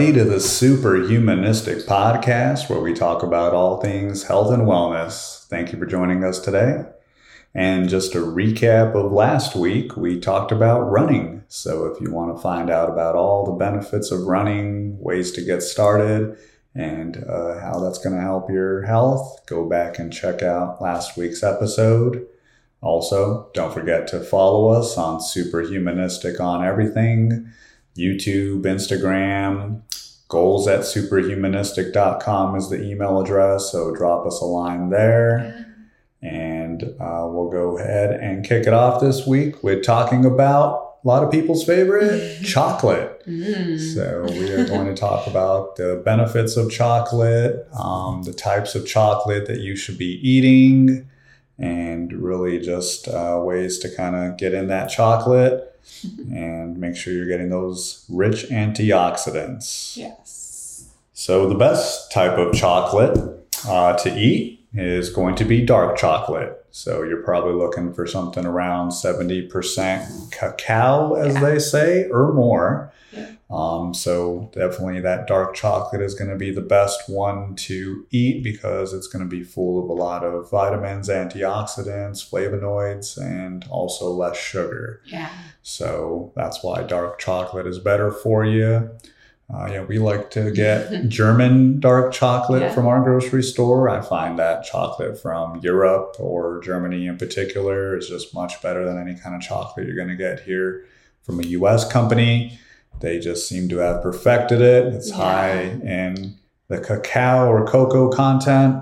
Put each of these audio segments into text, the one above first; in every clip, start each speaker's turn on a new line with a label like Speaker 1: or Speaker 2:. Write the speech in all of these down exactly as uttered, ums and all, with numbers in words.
Speaker 1: everybody, to the Superhumanistic Podcast, where we talk about all things health and wellness. Thank you for joining us today. And just a recap of last week, we talked about running. So if you want to find out about all the benefits of running, ways to get started, and uh, how that's going to help your health, go back and check out last week's episode. Also, don't forget to follow us on Superhumanistic on everything. YouTube, Instagram, goals at superhumanistic dot com is the email address. So drop us a line there. And uh, we'll go ahead and kick it off this week with talking about a lot of people's favorite, chocolate. Mm. So we are going to talk about the benefits of chocolate, um, the types of chocolate that you should be eating, and really just uh, ways to kind of get in that chocolate and make sure you're getting those rich antioxidants.
Speaker 2: Yes.
Speaker 1: So the best type of chocolate uh, to eat is going to be dark chocolate. So you're probably looking for something around seventy percent cacao, as yeah. they say, or more. Yeah. Um, so definitely that dark chocolate is going to be the best one to eat because it's going to be full of a lot of vitamins, antioxidants, flavonoids, and also less sugar.
Speaker 2: Yeah.
Speaker 1: So that's why dark chocolate is better for you. Uh, yeah, we like to get German dark chocolate yeah. from our grocery store. I find that chocolate from Europe or Germany in particular is just much better than any kind of chocolate you're going to get here from a U S company. They just seem to have perfected it. It's yeah. high in the cacao or cocoa content,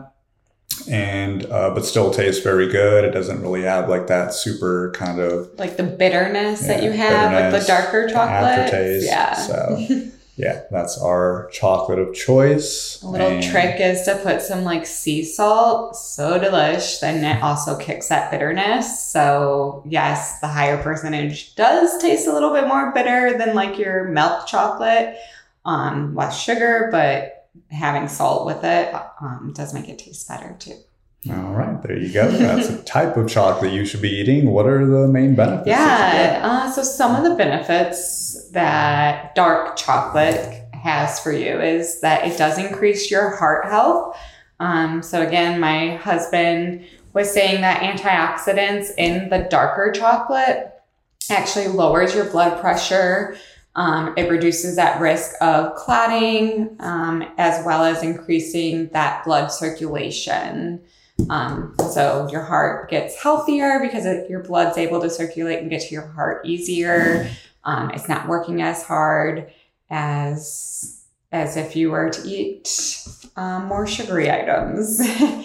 Speaker 1: and uh, but still tastes very good. It doesn't really have like that super kind of
Speaker 2: like the bitterness yeah, that you have with the darker chocolate.
Speaker 1: Aftertaste.
Speaker 2: Yeah.
Speaker 1: So. Yeah, that's our chocolate of choice.
Speaker 2: A little and trick is to put some like sea salt. So delish. Then it also kicks that bitterness. So yes, the higher percentage does taste a little bit more bitter than like your milk chocolate. Um, less sugar, but having salt with it um, does make it taste better too.
Speaker 1: All right, there you go. That's a type of chocolate you should be eating. What are the main benefits?
Speaker 2: Yeah, uh, so some of the benefits that dark chocolate has for you is that it does increase your heart health. Um, so again, my husband was saying that antioxidants in the darker chocolate actually lowers your blood pressure. Um, it reduces that risk of clotting, um, as well as increasing that blood circulation. Um, so your heart gets healthier because it, your blood's able to circulate and get to your heart easier. Um, it's not working as hard as, as if you were to eat um, more sugary items.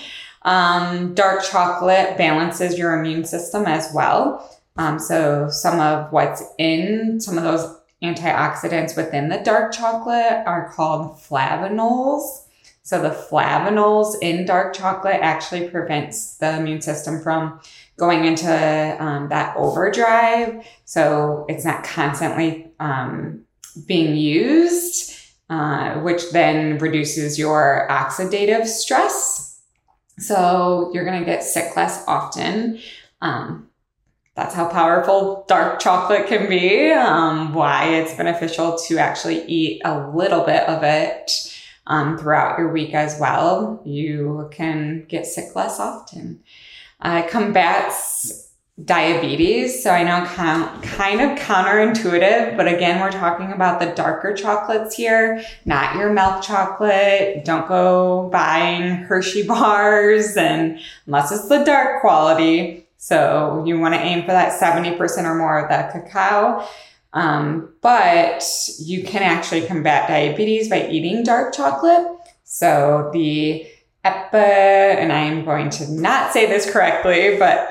Speaker 2: um, dark chocolate balances your immune system as well. Um, so some of what's in some of those antioxidants within the dark chocolate are called flavonols. So the flavonols in dark chocolate actually prevents the immune system from going into um, that overdrive. So it's not constantly um, being used, uh, which then reduces your oxidative stress. So you're going to get sick less often. Um, that's how powerful dark chocolate can be, um, why it's beneficial to actually eat a little bit of it Um, throughout your week as well. You can get sick less often. Uh, it combats diabetes. So I know kind, kind of counterintuitive, but again, we're talking about the darker chocolates here, not your milk chocolate. Don't go buying Hershey bars and unless it's the dark quality. So you want to aim for that seventy percent or more of the cacao. Um, but you can actually combat diabetes by eating dark chocolate. So the epi, and I'm going to not say this correctly, but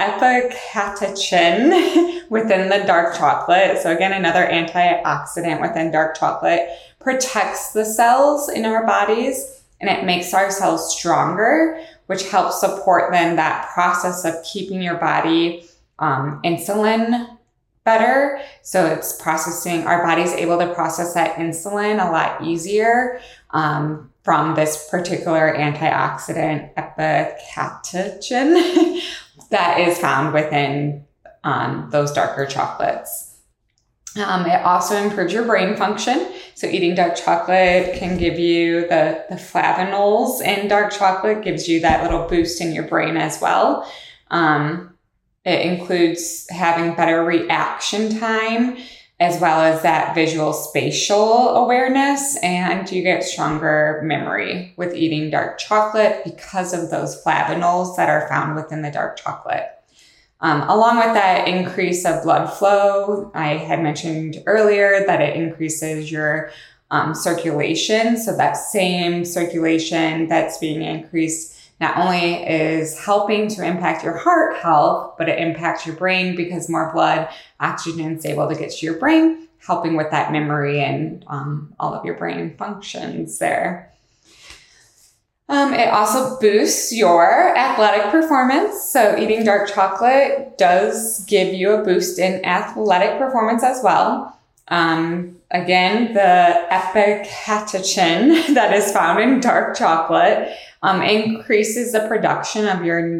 Speaker 2: epicatechin within the dark chocolate. So again, another antioxidant within dark chocolate protects the cells in our bodies and it makes our cells stronger, which helps support then that process of keeping your body um, insulin better. So it's processing, our body's able to process that insulin a lot easier um, from this particular antioxidant epicatechin that is found within um, those darker chocolates. Um, it also improves your brain function. So eating dark chocolate can give you the, the flavonols in dark chocolate, gives you that little boost in your brain as well. Um, it includes having better reaction time, as well as that visual spatial awareness, and you get stronger memory with eating dark chocolate because of those flavonols that are found within the dark chocolate. Um, along with that increase of blood flow, I had mentioned earlier that it increases your um, circulation. So that same circulation that's being increased not only is helping to impact your heart health, but it impacts your brain because more blood oxygen is able to get to your brain, helping with that memory and um, all of your brain functions there. Um, it also boosts your athletic performance. So eating dark chocolate does give you a boost in athletic performance as well. Um, again, the epicatechin that is found in dark chocolate um, increases the production of your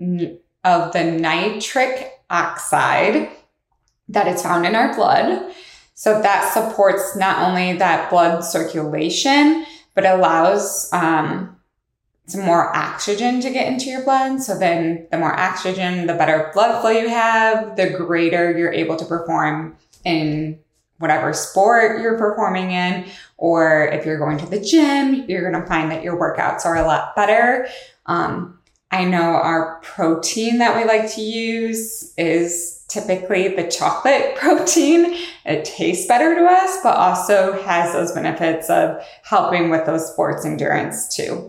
Speaker 2: of the nitric oxide that is found in our blood. So that supports not only that blood circulation, but allows um, some more oxygen to get into your blood. So then the more oxygen, the better blood flow you have, the greater you're able to perform in whatever sport you're performing in, or if you're going to the gym, you're going to find that your workouts are a lot better. Um, I know our protein that we like to use is typically the chocolate protein. It tastes better to us, but also has those benefits of helping with those sports endurance too.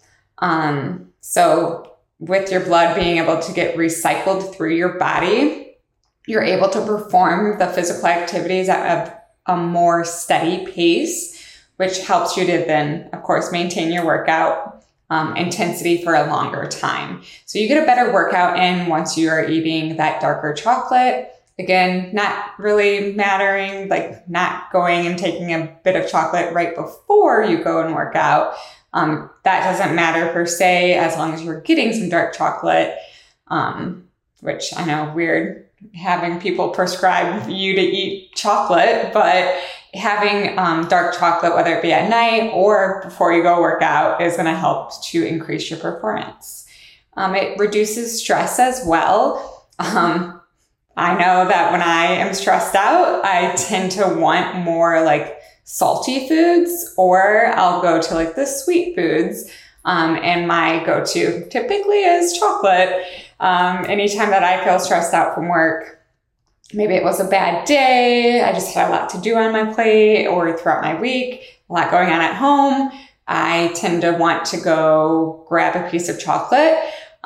Speaker 2: Um, so with your blood being able to get recycled through your body, you're able to perform the physical activities at a, a more steady pace, which helps you to then, of course, maintain your workout um, intensity for a longer time. So you get a better workout in once you are eating that darker chocolate. Again, not really mattering, like not going and taking a bit of chocolate right before you go and work out. Um, that doesn't matter per se, as long as you're getting some dark chocolate, um, which I know weird having people prescribe you to eat chocolate, but having um, dark chocolate, whether it be at night or before you go work out, is going to help to increase your performance. Um, it reduces stress as well. Um, I know that when I am stressed out, I tend to want more like salty foods, or I'll go to like the sweet foods. Um, and my go-to typically is chocolate. Um, anytime that I feel stressed out from work, maybe it was a bad day, I just had a lot to do on my plate, or throughout my week, a lot going on at home, I tend to want to go grab a piece of chocolate.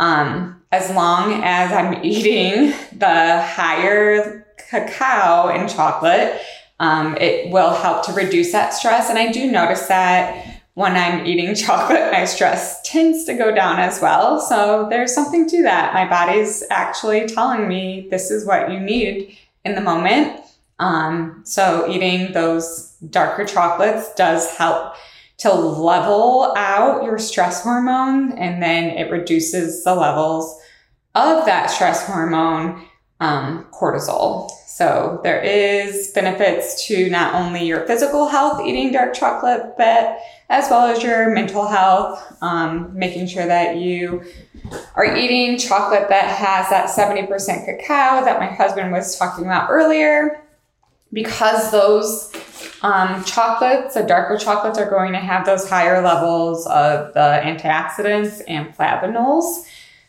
Speaker 2: Um, as long as I'm eating the higher cacao in chocolate, um, it will help to reduce that stress. And I do notice that when I'm eating chocolate, my stress tends to go down as well. So there's something to that. My body's actually telling me this is what you need in the moment. Um, so eating those darker chocolates does help to level out your stress hormone, and then it reduces the levels of that stress hormone, um, cortisol. So there is benefits to not only your physical health eating dark chocolate, but as well as your mental health, um, making sure that you are eating chocolate that has that seventy percent cacao that my husband was talking about earlier, because those um, chocolates, the darker chocolates, are going to have those higher levels of the antioxidants and flavonols.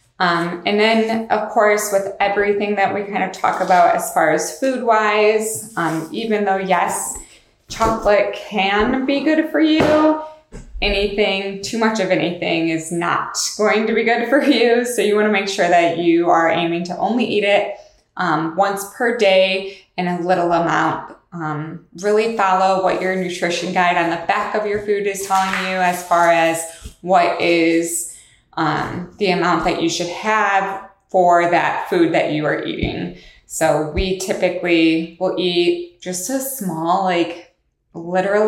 Speaker 2: Um, and then, of course, with everything that we kind of talk about as far as food-wise, um, even though, yes, chocolate can be good for you, anything, too much of anything is not going to be good for you. So you want to make sure that you are aiming to only eat it um, once per day in a little amount. Um, really follow what your nutrition guide on the back of your food is telling you as far as what is Um, the amount that you should have for that food that you are eating. So we typically will eat just a small, like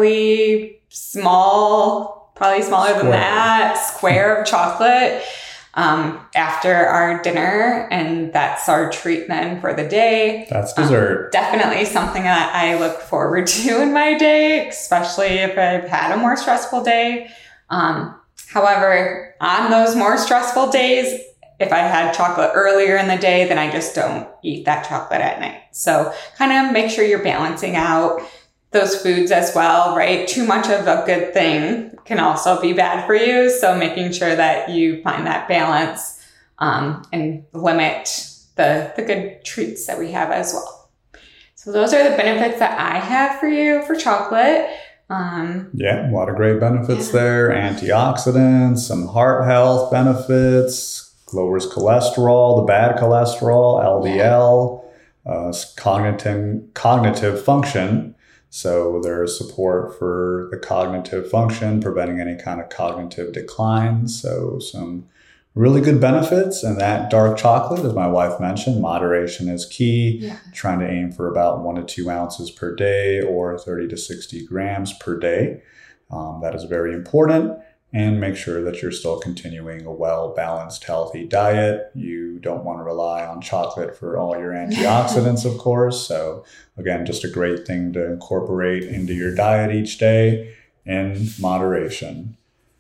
Speaker 2: literally small, probably smaller than
Speaker 1: Square.
Speaker 2: that, square of chocolate. um, after our dinner, and that's our treat then for the day.
Speaker 1: That's dessert.
Speaker 2: Um, definitely something that I look forward to in my day, especially if I've had a more stressful day. Um, however, on those more stressful days, if I had chocolate earlier in the day, then I just don't eat that chocolate at night. So kind of make sure you're balancing out those foods as well, right? Too much of a good thing can also be bad for you. So making sure that you find that balance um, and limit the, the good treats that we have as well. So those are the benefits that I have for you for chocolate. Um,
Speaker 1: yeah, a lot of great benefits yeah. there. Antioxidants, some heart health benefits, lowers cholesterol, the bad cholesterol, L D L, yeah. uh, cognitive, cognitive function. So there's support for the cognitive function, preventing any kind of cognitive decline. So some really good benefits. And that dark chocolate, as my wife mentioned, moderation is key. Yeah. Trying to aim for about one to two ounces per day or thirty to sixty grams per day. Um, that is very important. And make sure that you're still continuing a well-balanced, healthy diet. You don't want to rely on chocolate for all your antioxidants, of course. So again, just a great thing to incorporate into your diet each day in moderation.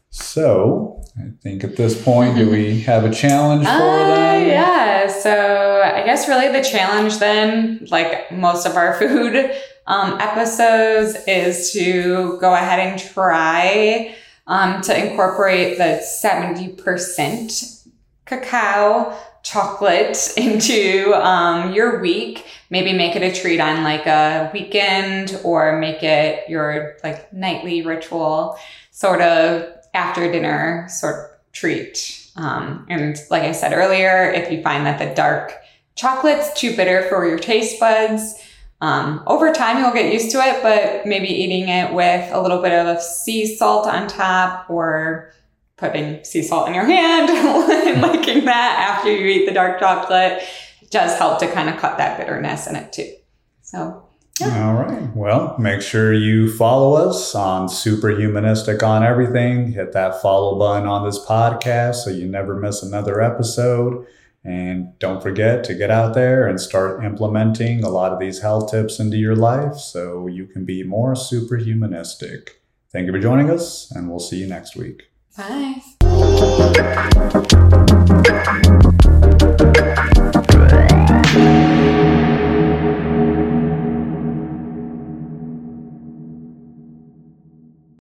Speaker 1: So I think at this point, do we have a challenge for
Speaker 2: uh,
Speaker 1: them?
Speaker 2: Yeah. So I guess really the challenge then, like most of our food um, episodes, is to go ahead and try Um, to incorporate the seventy percent cacao chocolate into um, your week. Maybe make it a treat on like a weekend, or make it your like nightly ritual sort of after dinner sort of treat. Um, and like I said earlier, if you find that the dark chocolate's too bitter for your taste buds, Um, over time, you'll get used to it, but maybe eating it with a little bit of sea salt on top, or putting sea salt in your hand and liking that after you eat the dark chocolate does help to kind of cut that bitterness in it too. So, yeah.
Speaker 1: All right. Well, make sure you follow us on Superhumanistic on everything. Hit that follow button on this podcast so you never miss another episode. And don't forget to get out there and start implementing a lot of these health tips into your life so you can be more superhumanistic. Thank you for joining us, and we'll see you next week.
Speaker 2: Bye.